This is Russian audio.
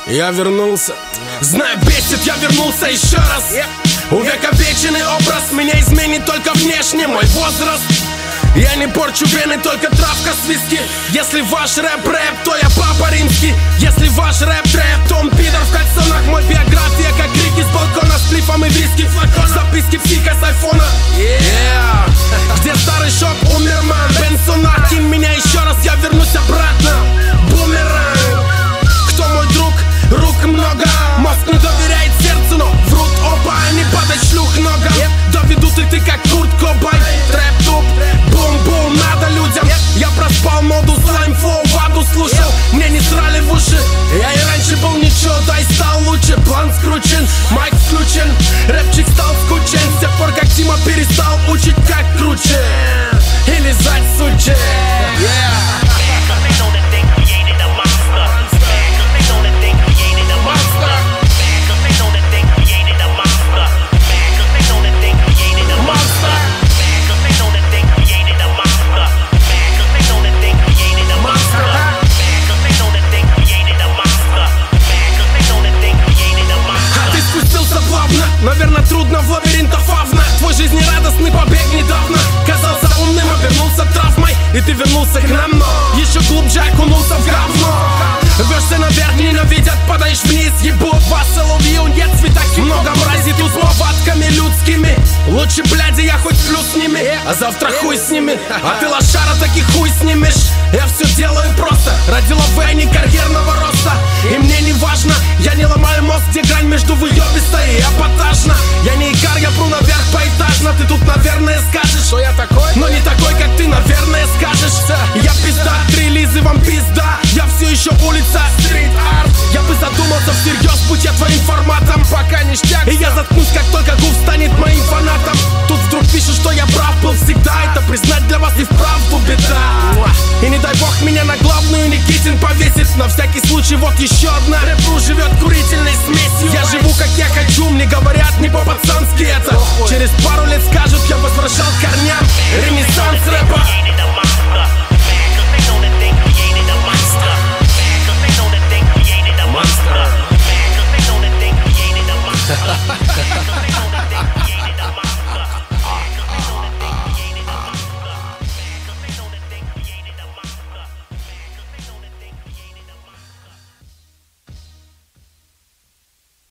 Я вернулся. Знаю, бесит, я вернулся еще раз. Увековеченный образ меня изменит только внешне мой возраст. Я не порчу вены, только травка с виски. Если ваш рэп-рэп, то я папа римский. Если ваш рэп-трэп, то он пидор в кальсонах. Мой биография, как крики с балкона, с плифом и виски. Записки психа с айфона. Где старый шоп, умер ман Бенсона. Кинь меня еще раз, я вернусь обратно. Бумеранг. Кто мой друг? Рук много. Мозг не доверяет сердцу, но врут оба. Не падать шлюх много. Доведут и ты как Курт Кобайн. Трэп-туп, бум-бум, надо людям. Я проспал моду, слайм-флоу, ваду слушал. Мне не срали в уши. Я и раньше был ничего, да и стал лучше. План скручен, майк включен. Рэпчик стал скучен. С тех пор, как Тима перестал учить, как круче и лизать сучи. Наверное, трудно в лабиринтах фавна. Твой жизнерадостный побег недавно казался умным, обернулся травмой. И ты вернулся к нам, но еще глубже окунулся в говно. Рвешься наверх, ненавидят, падаешь вниз. Ебут вас, соловью, нет цветаки. Много мрази тут с повадками людскими. Лучше, бляди, я хоть плюс с ними, а завтра хуй с ними. А ты лошара, таки хуй снимешь. Я все делаю просто ради лавы, а не карьерного роста. И мне не важно, я не ломаю мозг, где грань между выебистой и эпатажно. Я не икар, я пру наверх поэтажно. Ты тут, наверное, скажешь, что я такой, но не такой, как ты, наверное, скажешь. Я пизда, 3 лизы, вам пизда. Я все еще улица, стрит-арт. Я бы задумался всерьез, будь я твоим форматом. Пока ништяк, и я заткнусь, как только Гуф станет моим фанатом. Тут вдруг пишут, что я прав был всегда. Это признать для вас и вправду беда. И не дай бог меня на главную Никитин повесит. На всякий случай вот еще одна. Рэп живет курительной смесью. Я живу как я хочу, мне говорят не по-пацански это. Через пару лет скажут, я возвращаюсь